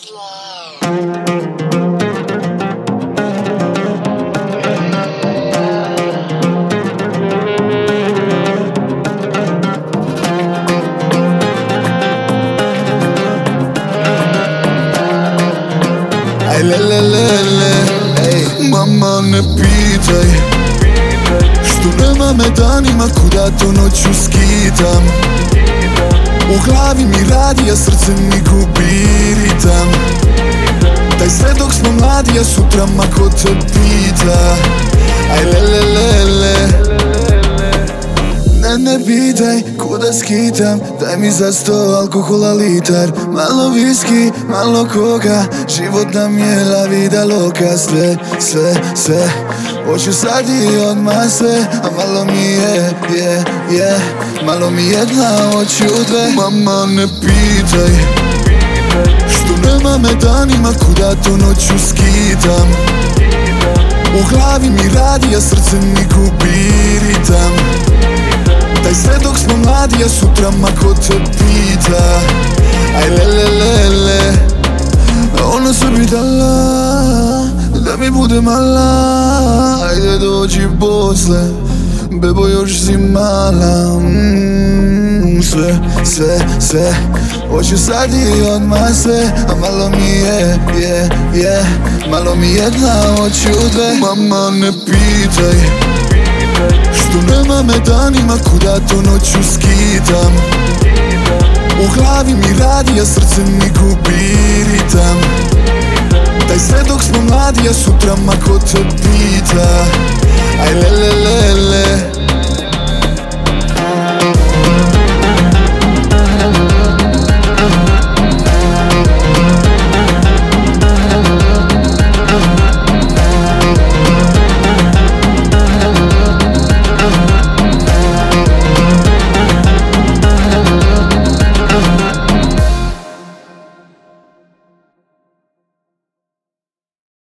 Aj lelelele, ej, mama ne pitaj što nema me danima, kuda to noću skitam. U glavi mi radi, a srce mi gubi ritam. Daj sve dok smo mladi, a sutra ma ko te pita. Aj lelelele, ne pitaj kuda skitam. Daj mi za 100 alkohola litar, malo viski, malo koka. Život nam je la vida loka. Sve hoću sad i odmah sve, a malo mi je, malo mi jedna, hoću dve. Mama ne pitaj što nema me danima, kuda to noću skitam. U glavi mi radi, a srce mi gubi ritam. Daj sve dok smo mladi, a sutra ma ko te pita. Aj lelelele, ona se bi dala da mi bude mala. Ajde dođi posle, bebo još si mala. Sve hoću sad i odmah sve, a malo mi je, malo mi jedna, hoću dve. Mama ne pitaj što nema me danima, kuda to noću skitam. U glavi mi radi, a srce mi gubi ritam. Daj sve dok smo mladi, a sutra ma ko te pita. Aj lelelele.